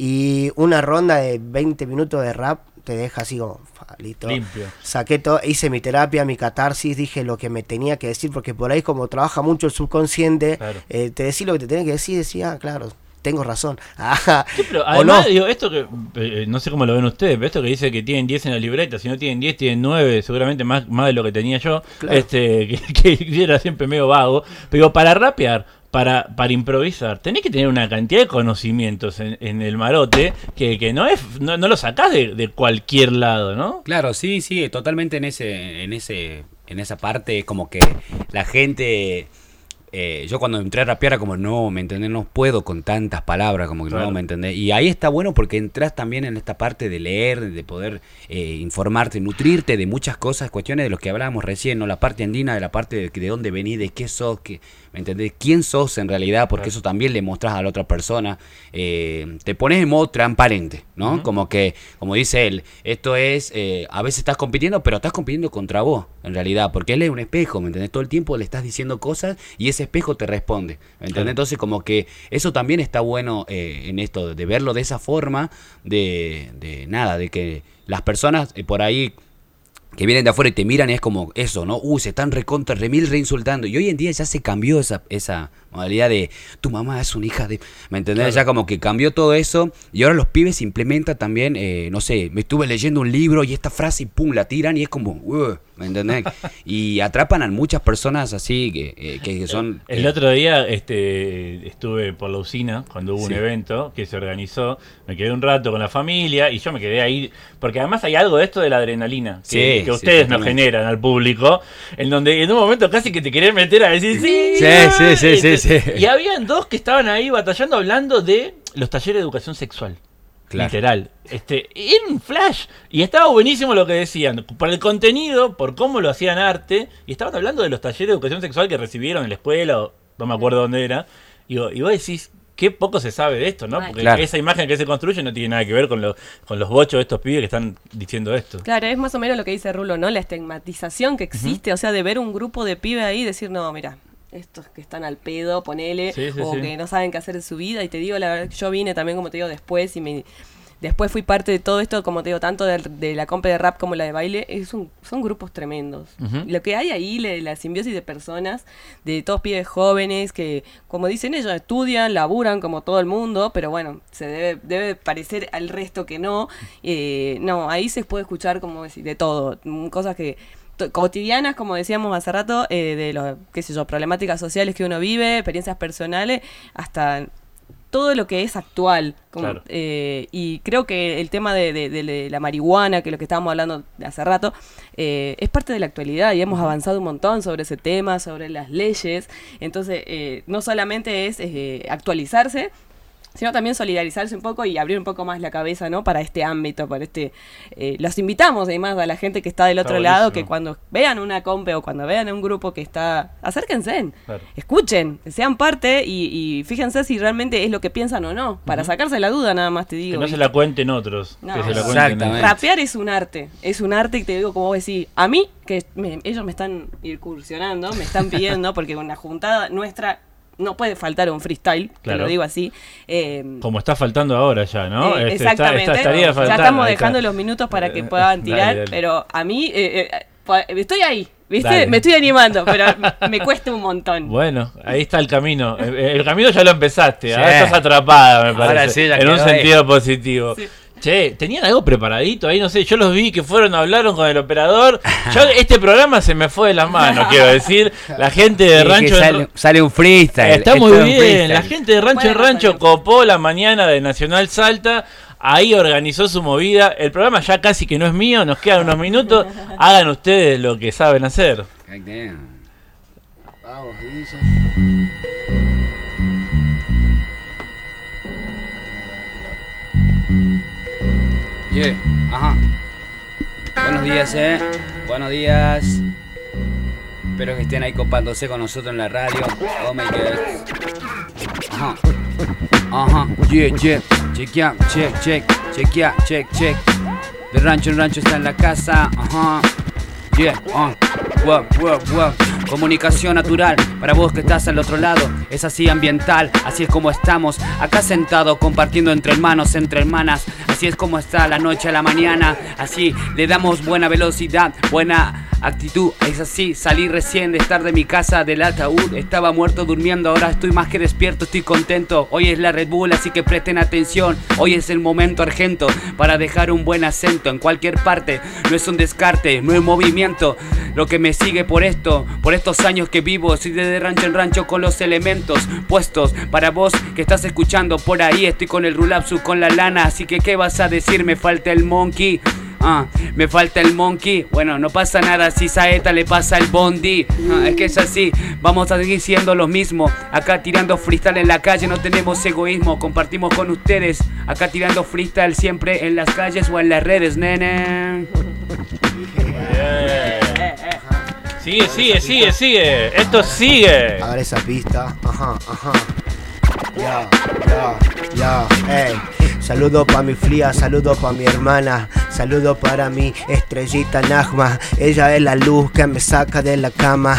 y una ronda de 20 minutos de rap te deja así como listo, limpio. Saqué todo, hice mi terapia, mi catarsis, dije lo que me tenía que decir, porque por ahí como trabaja mucho el subconsciente, claro. Te decís lo que te tenés que decir, decía, claro, tengo razón. Sí, pero además, digo, esto que no sé cómo lo ven ustedes, pero esto que dice que tienen 10 en la libreta, si no tienen 10, tienen 9, seguramente más de lo que tenía yo, claro. que era siempre medio vago, pero para rapear, para improvisar, tenés que tener una cantidad de conocimientos en el marote que no lo sacás de cualquier lado, ¿no? Claro, sí, totalmente en esa parte, como que la gente... yo cuando entré a rapear era como, no, ¿me entendés? No puedo con tantas palabras, como que claro. No, ¿me entendés? Y ahí está bueno porque entras también en esta parte de leer, de poder informarte, nutrirte de muchas cosas, cuestiones de los que hablábamos recién, ¿no? La parte andina, de la parte de dónde venís, de qué sos, ¿me entendés? ¿Quién sos en realidad? Porque eso también le mostrás a la otra persona. Te pones en modo transparente, ¿no? Como que, como dice él, esto es, a veces estás compitiendo, pero estás compitiendo contra vos, en realidad, porque él es un espejo, ¿me entendés? Todo el tiempo le estás diciendo cosas y ese espejo te responde, ¿me entiendes? Entonces como que eso también está bueno en esto, de verlo de esa forma, de nada, de que las personas por ahí que vienen de afuera y te miran y es como eso, ¿no? Se están reinsultando. Y hoy en día ya se cambió esa modalidad de tu mamá es una hija de... ¿Me entendés? Claro. Ya como que cambió todo eso y ahora los pibes implementan también, no sé, me estuve leyendo un libro y esta frase y pum, la tiran y es como... ¿me ¿me entendés? Y atrapan a muchas personas así que son... El otro día estuve por la usina cuando hubo un evento que se organizó, me quedé un rato con la familia y yo me quedé ahí, porque además hay algo de esto de la adrenalina que ustedes nos generan al público, en donde en un momento casi que te querés meter a decir sí. Y habían dos que estaban ahí batallando hablando de los talleres de educación sexual. Claro. Literal. Era un flash. Y estaba buenísimo lo que decían. Por el contenido, por cómo lo hacían arte. Y estaban hablando de los talleres de educación sexual que recibieron en la escuela, o no me acuerdo dónde era. Y vos decís, qué poco se sabe de esto, ¿no? Porque esa imagen que se construye no tiene nada que ver con los bochos de estos pibes que están diciendo esto. Claro, es más o menos lo que dice Rulo, ¿no? La estigmatización que existe, o sea, de ver un grupo de pibes ahí y decir, no, mira, estos que están al pedo, ponele, que no saben qué hacer de su vida. Y te digo, la verdad, yo vine también, como te digo, después después fui parte de todo esto, como te digo, tanto de la compa de rap como la de baile. Son grupos tremendos. Lo que hay ahí, la simbiosis de personas, de todos pibes jóvenes que, como dicen ellos, estudian, laburan como todo el mundo, pero bueno, se debe parecer al resto que no. No, ahí se puede escuchar, como decir, de todo, cosas que... cotidianas, como decíamos hace rato, de los, qué sé yo, problemáticas sociales que uno vive, experiencias personales, hasta todo lo que es actual. Claro. Y creo que el tema de la marihuana, que es lo que estábamos hablando hace rato, es parte de la actualidad y hemos avanzado un montón sobre ese tema, sobre las leyes. Entonces, no solamente es actualizarse, sino también solidarizarse un poco y abrir un poco más la cabeza, ¿no? Para este ámbito, para los invitamos además a la gente que está del otro lado, que cuando vean una compe o cuando vean un grupo que está, acérquense, escuchen, sean parte y fíjense si realmente es lo que piensan o no, para sacarse la duda, nada más te digo. Que no se la cuenten otros. No. Que se la cuenten ellos. Rapear es un arte y te digo, como vos decís, a mí, que ellos me están incursionando, me están pidiendo, porque una juntada nuestra... no puede faltar un freestyle, te lo digo así. Como está faltando ahora ya, ¿no? Exactamente. Estaría faltando, ya estamos dejando los minutos para que puedan tirar, dale. Pero a mí, estoy ahí, ¿viste? Dale. Me estoy animando, pero me cuesta un montón. Bueno, ahí está el camino. El camino ya lo empezaste, ahora estás atrapada, me parece. Ahora sí, en un sentido positivo. Sí. Che, ¿tenían algo preparadito ahí? No sé, yo los vi que hablaron con el operador. Este programa se me fue de las manos, quiero decir. La gente de Rancho... Sale un freestyle. Está muy bien. La gente de Rancho en Rancho copó la mañana de Nacional Salta. Ahí organizó su movida. El programa ya casi que no es mío, nos quedan unos minutos. Hagan ustedes lo que saben hacer. Vamos, ajá. Buenos días, buenos días. Espero que estén ahí copándose con nosotros en la radio. Oh my god. Ajá, yeah. Check. De Rancho en Rancho está en la casa. Ajá, yeah, wow. Comunicación natural para vos que estás al otro lado. Es así ambiental, así es como estamos acá sentados compartiendo entre hermanos, entre hermanas. Así es como está la noche a la mañana. Así le damos buena velocidad, buena actitud. Es así, salí recién de estar de mi casa del ataúd. Estaba muerto durmiendo, ahora estoy más que despierto, estoy contento. Hoy es la Red Bull, así que presten atención. Hoy es el momento argento para dejar un buen acento en cualquier parte. No es un descarte, no es movimiento. Lo que me sigue por estos años que vivo. Soy de rancho en rancho con los elementos puestos. Para vos que estás escuchando por ahí, estoy con el Rulapsu, con la lana. Así que ¿qué vas a decir? Me falta el monkey. Me falta el monkey. Bueno, no pasa nada si Saeta le pasa el bondi. Es que es así, vamos a seguir siendo los mismos. Acá tirando freestyle en la calle, no tenemos egoísmo. Compartimos con ustedes. Acá tirando freestyle siempre en las calles o en las redes, nene. Sigue. Esto sigue. A ver esa pista. Ajá. Ya, ey. Saludo pa' mi fría, saludo pa' mi hermana, saludo para mi estrellita Najma. Ella es la luz que me saca de la cama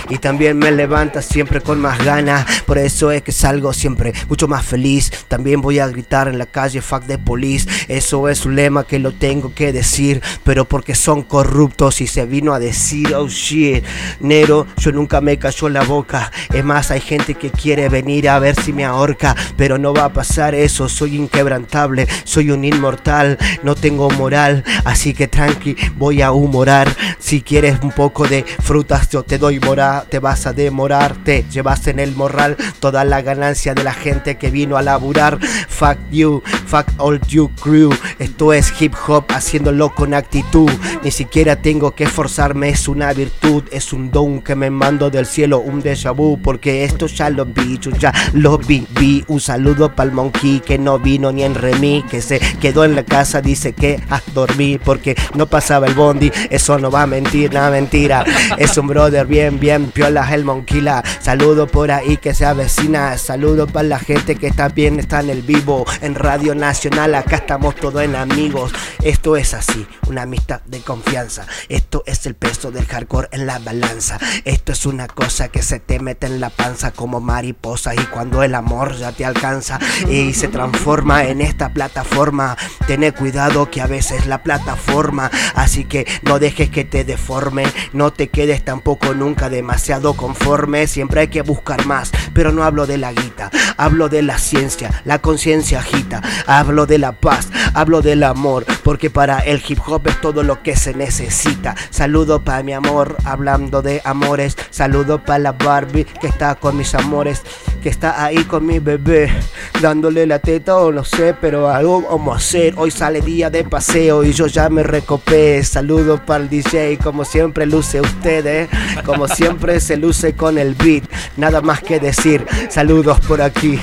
y también me levanta siempre con más ganas. Por eso es que salgo siempre mucho más feliz. También voy a gritar en la calle fuck the police. Eso es un lema que lo tengo que decir, pero porque son corruptos y se vino a decir oh shit. Nero, yo nunca me cayó la boca. Es más, hay gente que quiere venir a ver si me ahorca, pero no va a pasar eso. Soy inquebrantable, soy un inmortal, no tengo moral, así que tranqui, voy a humorar. Si quieres un poco de frutas yo te doy mora, te vas a demorar, te llevas en el morral toda la ganancia de la gente que vino a laburar. Fuck you, fuck all you crew. Esto es hip hop haciéndolo con actitud. Ni siquiera tengo que esforzarme, es una virtud, es un don que me mando del cielo, un déjà vu, porque esto ya lo vi, yo ya lo viví. Un saludo pa'l monkey que no vino ni en Remi, que se quedó en la casa, dice que dormí porque no pasaba el bondi. Eso no va a mentir, nada mentira. Es un brother bien piola el monquila. Saludo por ahí que se avecina. Saludo para la gente que está bien, está en el vivo, en Radio Nacional. Acá estamos todos en amigos. Esto es así, una amistad de confianza. Esto es el peso del hardcore en la balanza. Esto es una cosa que se te mete en la panza como mariposa, y cuando el amor ya te alcanza y se transforma en esta plataforma, tené cuidado que a veces la plataforma, así que no dejes que te deforme, no te quedes tampoco nunca demasiado conforme. Siempre hay que buscar más, pero no hablo de la guita, hablo de la ciencia, la conciencia agita, hablo de la paz, hablo del amor, porque para el hip hop es todo lo que se necesita. Saludo para mi amor, hablando de amores, saludo para la Barbie que está con mis amores, que está ahí con mi bebé, dándole la teta o no sé, pero algo vamos a hacer. Hoy sale día de paseo y yo ya me recopé. Saludos para el DJ, como siempre luce usted, como siempre se luce con el beat. Nada más que decir, saludos por aquí.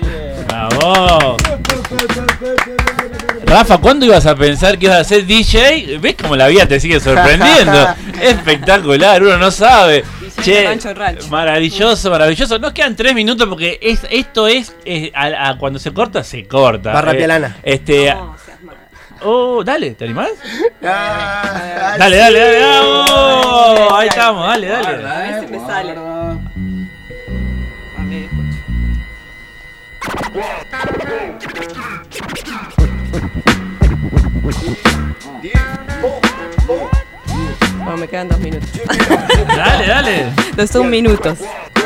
¡Bravo! Rafa, ¿cuándo ibas a pensar que ibas a ser DJ? ¿Ves cómo la vida te sigue sorprendiendo? Espectacular, uno no sabe. Che, maravilloso, maravilloso. Nos quedan 3 minutos porque esto es cuando se corta, se corta. Barra pialana. Dale, ¿te animás? Dale. Ahí estamos, dale. A ver si me sale. Bueno, me quedan 2 minutos. Dale. 2 minutos.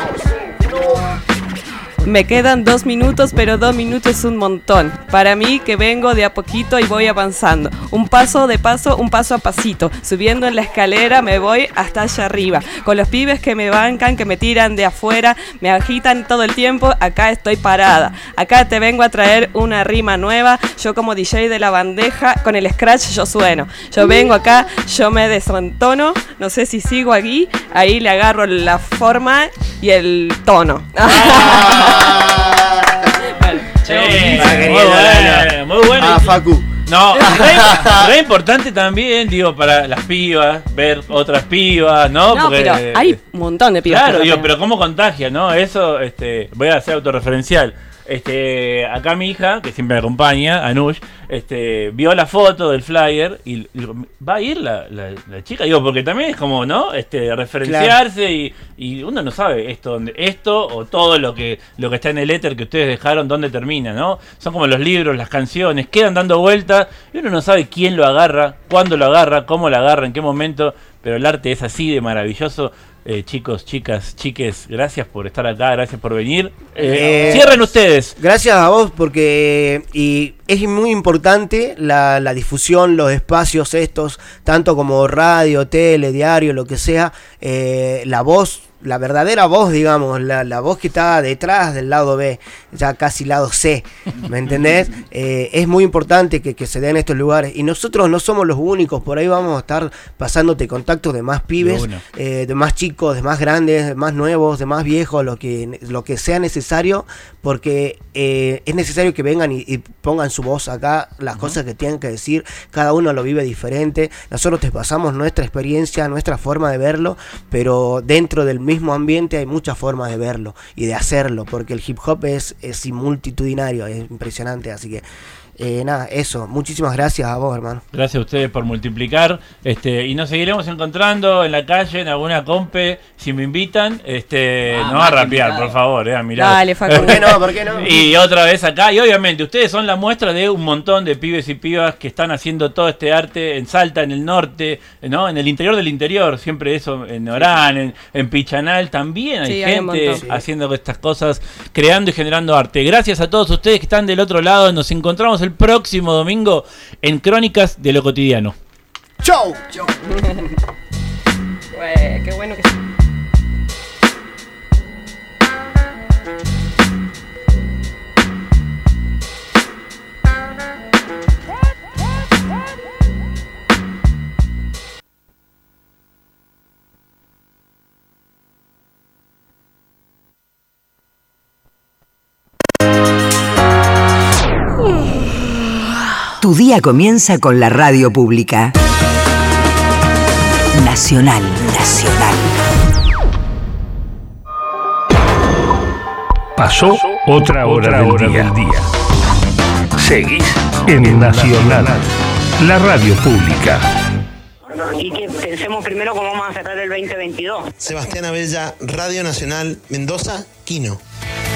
Me quedan 2 minutos, pero 2 minutos es un montón. Para mí que vengo de a poquito y voy avanzando. Un paso de paso, un paso a pasito. Subiendo en la escalera me voy hasta allá arriba. Con los pibes que me bancan, que me tiran de afuera, me agitan todo el tiempo, acá estoy parada. Acá te vengo a traer una rima nueva. Yo como DJ de la bandeja, con el scratch yo sueno. Yo vengo acá, yo me desentono. No sé si sigo aquí. Ahí le agarro la forma y el tono. Muy bueno. Facu. No, re importante también, digo, para las pibas, ver otras pibas, ¿no? No, porque, pero hay un montón de pibas. Claro, digo, pero ¿cómo contagia, no? Eso, voy a ser autorreferencial. Acá mi hija, que siempre me acompaña, Anush, vio la foto del flyer y va a ir la chica, digo, porque también es como, ¿no? Referenciarse, claro. y uno no sabe esto o todo lo que está en el éter que ustedes dejaron, dónde termina, ¿no? Son como los libros, las canciones, quedan dando vueltas y uno no sabe quién lo agarra, cuándo lo agarra, cómo lo agarra, en qué momento, pero el arte es así de maravilloso. Chicos, chicas, chiques, gracias por estar acá, gracias por venir. Cierren ustedes. Gracias a vos porque es muy importante la difusión, los espacios estos, tanto como radio, tele, diario, lo que sea, la voz. La verdadera voz, digamos, la voz que está detrás del lado B, ya casi lado C, ¿me entendés? Es muy importante que se den estos lugares. Y nosotros no somos los únicos, por ahí vamos a estar pasándote contactos de más pibes, de más chicos, de más grandes, de más nuevos, de más viejos, lo que sea necesario, porque es necesario que vengan y pongan su voz acá, las cosas que tienen que decir, cada uno lo vive diferente. Nosotros te pasamos nuestra experiencia, nuestra forma de verlo, pero dentro del mismo ambiente hay muchas formas de verlo y de hacerlo, porque el hip hop es multitudinario, es impresionante, así que Nada, eso. Muchísimas gracias a vos, hermano. Gracias a ustedes por multiplicar. Y nos seguiremos encontrando en la calle, en alguna compe, si me invitan. No a rapear, por favor, a mirar. Dale, Facu. ¿Por qué no? Y otra vez acá. Y obviamente, ustedes son la muestra de un montón de pibes y pibas que están haciendo todo este arte en Salta, en el norte, ¿no? En el interior del interior. Siempre eso, en Orán, en Pichanal. También hay gente haciendo estas cosas, creando y generando arte. Gracias a todos ustedes que están del otro lado. Nos encontramos el próximo domingo en Crónicas de lo Cotidiano. ¡Chau! Qué bueno que... Tu día comienza con la radio pública. Nacional. Pasó otra hora del día. Seguís en Nacional, la radio pública. Y que pensemos primero cómo vamos a cerrar el 2022. Sebastián Abella, Radio Nacional, Mendoza, Quino.